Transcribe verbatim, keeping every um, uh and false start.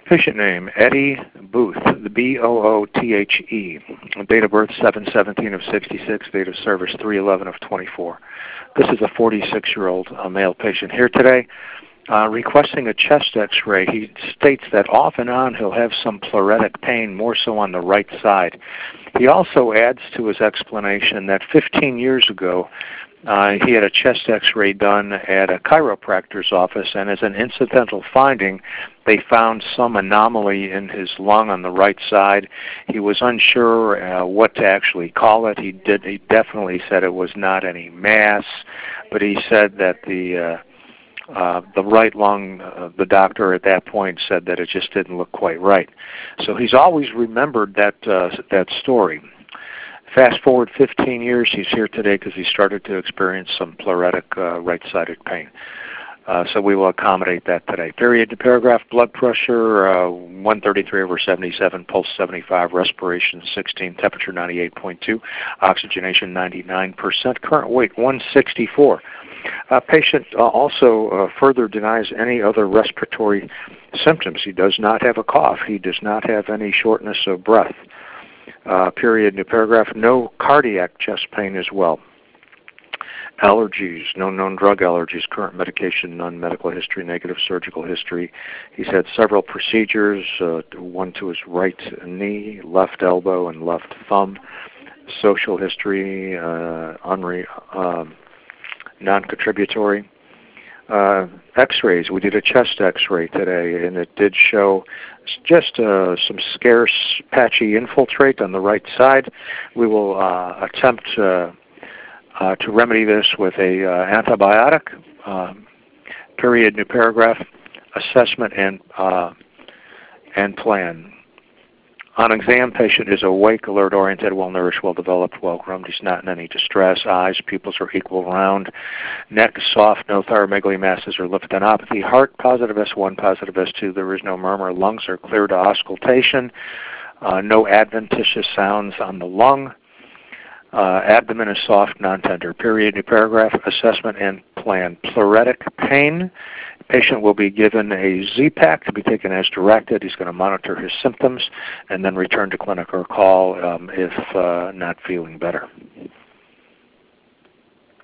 Patient name, Eddie Booth, the B O O T H E. Date of birth, seven seventeen of sixty-six. Date of service, three eleven of twenty-four. This is a forty-six-year-old uh, male patient here today uh, requesting a chest x-ray. He states that off and on he'll have some pleuritic pain, more so on the right side. He also adds to his explanation that fifteen years ago, Uh, he had a chest x-ray done at a chiropractor's office, and as an incidental finding, they found some anomaly in his lung on the right side. He was unsure uh, what to actually call it. He did. He definitely said it was not any mass, but he said that the uh, uh, the right lung, uh, the doctor at that point said that it just didn't look quite right. So he's always remembered that uh, that story. Fast forward fifteen years, he's here today because he started to experience some pleuritic uh, right-sided pain. Uh, so we will accommodate that today. Period to paragraph, blood pressure uh, one thirty-three over seventy-seven, pulse seventy-five, respiration sixteen, temperature ninety-eight point two, oxygenation ninety-nine percent, current weight one sixty-four. Uh, patient uh, also uh, further denies any other respiratory symptoms. He does not have a cough. He does not have any shortness of breath. Uh, period, new paragraph, no cardiac chest pain as well. Allergies, no known drug allergies, current medication, none, medical history, negative surgical history. He's had several procedures, uh, one to his right knee, left elbow, and left thumb. Social history, uh, unre- um, non-contributory. Uh, x-rays, we did a chest x-ray today, and it did show just uh, some scarce, patchy infiltrate on the right side. We will uh, attempt uh, uh, to remedy this with a uh, antibiotic. Um, period, new paragraph, assessment and uh, and plan. On exam, patient is awake, alert, oriented, well-nourished, well-developed, well-groomed. He's not in any distress. Eyes, pupils are equal round. Neck soft, no thyromegaly masses or lymphadenopathy. Heart, positive S one, positive S two. There is no murmur. Lungs are clear to auscultation. Uh, no adventitious sounds on the lung. Uh, abdomen is soft, non-tender. Period, new paragraph, assessment and plan. Pleuritic pain. Patient will be given a Z-Pak to be taken as directed. He's going to monitor his symptoms and then return to clinic or call um, if uh, not feeling better.